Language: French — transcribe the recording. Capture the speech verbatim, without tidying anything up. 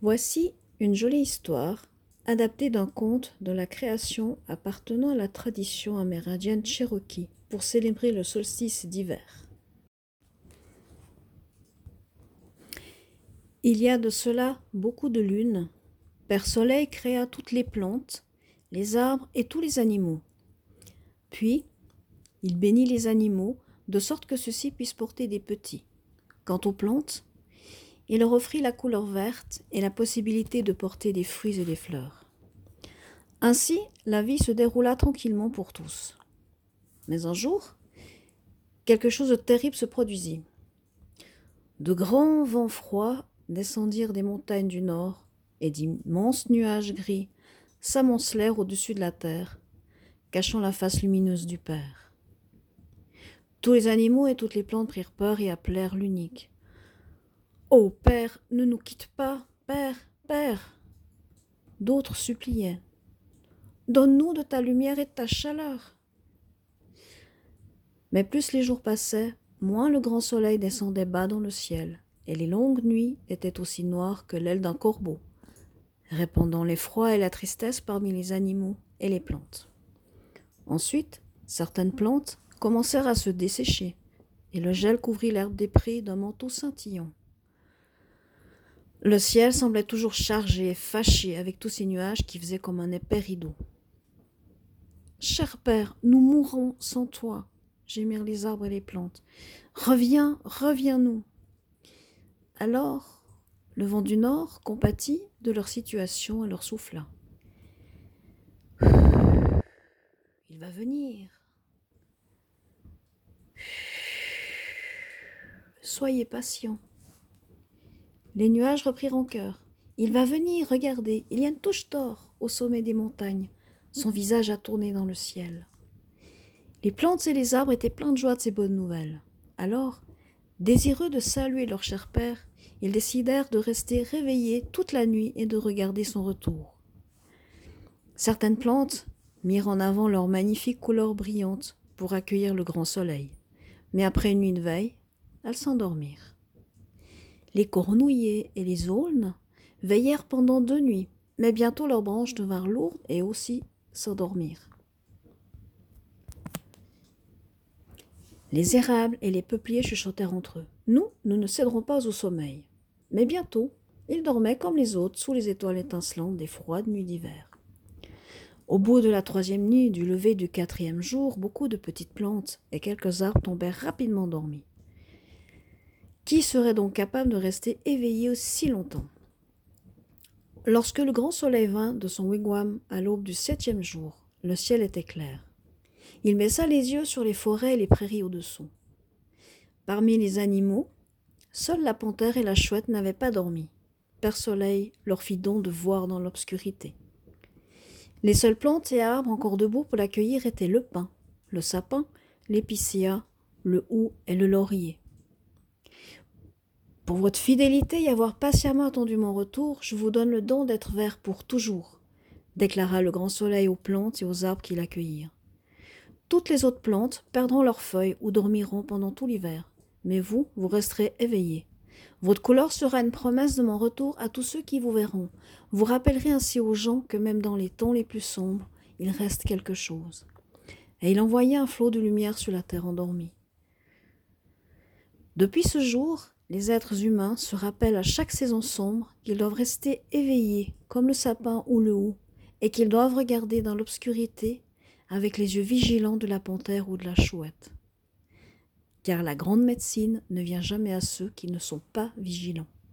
Voici une jolie histoire adaptée d'un conte de la création appartenant à la tradition amérindienne Cherokee pour célébrer le solstice d'hiver. Il y a de cela beaucoup de lunes, Père Soleil créa toutes les plantes, les arbres et tous les animaux. Puis, il bénit les animaux de sorte que ceux-ci puissent porter des petits. Quant aux plantes, il leur offrit la couleur verte et la possibilité de porter des fruits et des fleurs. Ainsi, la vie se déroula tranquillement pour tous. Mais un jour, quelque chose de terrible se produisit. De grands vents froids descendirent des montagnes du nord et d'immenses nuages gris s'amoncelèrent au-dessus de la terre, cachant la face lumineuse du Père. Tous les animaux et toutes les plantes prirent peur et appelèrent l'unique. « Ô Père, ne nous quitte pas, Père, Père !» D'autres suppliaient. « Donne-nous de ta lumière et de ta chaleur !» Mais plus les jours passaient, moins le grand soleil descendait bas dans le ciel, et les longues nuits étaient aussi noires que l'aile d'un corbeau, répandant l'effroi et la tristesse parmi les animaux et les plantes. Ensuite, certaines plantes commencèrent à se dessécher, et le gel couvrit l'herbe des prés d'un manteau scintillant. Le ciel semblait toujours chargé et fâché avec tous ces nuages qui faisaient comme un épais rideau. « Cher Père, nous mourrons sans toi !» gémirent les arbres et les plantes. « Reviens, reviens-nous !» Alors, le vent du nord compatit de leur situation et leur souffla. « Il va venir. Soyez patients. » Les nuages reprirent en chœur. « Il va venir, regardez, il y a une touche d'or au sommet des montagnes. Son visage a tourné dans le ciel. » Les plantes et les arbres étaient pleins de joie de ces bonnes nouvelles. Alors, désireux de saluer leur cher père, ils décidèrent de rester réveillés toute la nuit et de regarder son retour. Certaines plantes mirent en avant leurs magnifiques couleurs brillantes pour accueillir le grand soleil. Mais après une nuit de veille, elles s'endormirent. Les cornouillers et les aulnes veillèrent pendant deux nuits, mais bientôt leurs branches devinrent lourdes et aussi s'endormirent. Les érables et les peupliers chuchotèrent entre eux. « Nous, nous ne céderons pas au sommeil. » Mais bientôt, ils dormaient comme les autres sous les étoiles étincelantes des froides nuits d'hiver. Au bout de la troisième nuit, du lever du quatrième jour, beaucoup de petites plantes et quelques arbres tombèrent rapidement endormis. Qui serait donc capable de rester éveillé aussi longtemps? Lorsque le grand soleil vint de son wigwam à l'aube du septième jour, le ciel était clair. Il baissa les yeux sur les forêts et les prairies au-dessous. Parmi les animaux, seuls la panthère et la chouette n'avaient pas dormi. Père Soleil leur fit don de voir dans l'obscurité. Les seules plantes et arbres encore debout pour l'accueillir étaient le pin, le sapin, l'épicéa, le houx et le laurier. Pour votre fidélité et avoir patiemment attendu mon retour, je vous donne le don d'être vert pour toujours, déclara le grand soleil aux plantes et aux arbres qui l'accueillirent. Toutes les autres plantes perdront leurs feuilles ou dormiront pendant tout l'hiver, mais vous, vous resterez éveillés. Votre couleur sera une promesse de mon retour à tous ceux qui vous verront. Vous rappellerez ainsi aux gens que même dans les temps les plus sombres, il reste quelque chose. Et il envoya un flot de lumière sur la terre endormie. Depuis ce jour, les êtres humains se rappellent à chaque saison sombre qu'ils doivent rester éveillés comme le sapin ou le houx et qu'ils doivent regarder dans l'obscurité avec les yeux vigilants de la panthère ou de la chouette. Car la grande médecine ne vient jamais à ceux qui ne sont pas vigilants.